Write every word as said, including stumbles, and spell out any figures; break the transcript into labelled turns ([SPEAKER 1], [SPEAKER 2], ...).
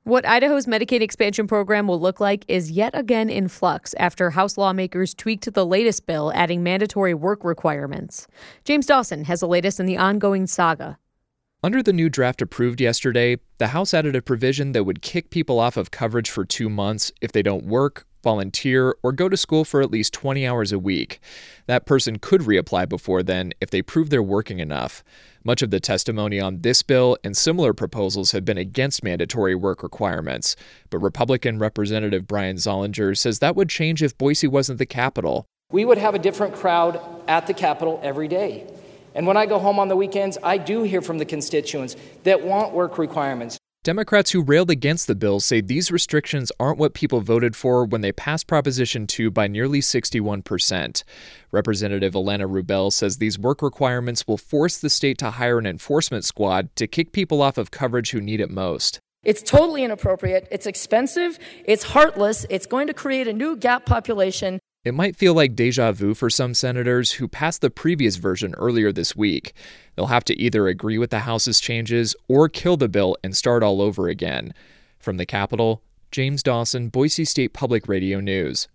[SPEAKER 1] What Idaho's Medicaid expansion program will look like is yet again in flux after House lawmakers tweaked the latest bill, adding mandatory work requirements. James Dawson has the latest in the ongoing saga.
[SPEAKER 2] Under the new draft approved yesterday, the House added a provision that would kick people off of coverage for two months if they don't work, volunteer, or go to school for at least twenty hours a week. That person could reapply before then if they prove they're working enough. Much of the testimony on this bill and similar proposals have been against mandatory work requirements, but Republican Representative Brian Zollinger says that would change if Boise wasn't the capital.
[SPEAKER 3] We would have a different crowd at the Capitol every day. And when I go home on the weekends, I do hear from the constituents that want work requirements.
[SPEAKER 2] Democrats who railed against the bill say these restrictions aren't what people voted for when they passed Proposition two by nearly sixty-one percent. Representative Alana Rubel says these work requirements will force the state to hire an enforcement squad to kick people off of coverage who need it most.
[SPEAKER 4] It's totally inappropriate. It's expensive. It's heartless. It's going to create a new gap population.
[SPEAKER 2] It might feel like deja vu for some senators who passed the previous version earlier this week. They'll have to either agree with the House's changes or kill the bill and start all over again. From the Capitol, James Dawson, Boise State Public Radio News.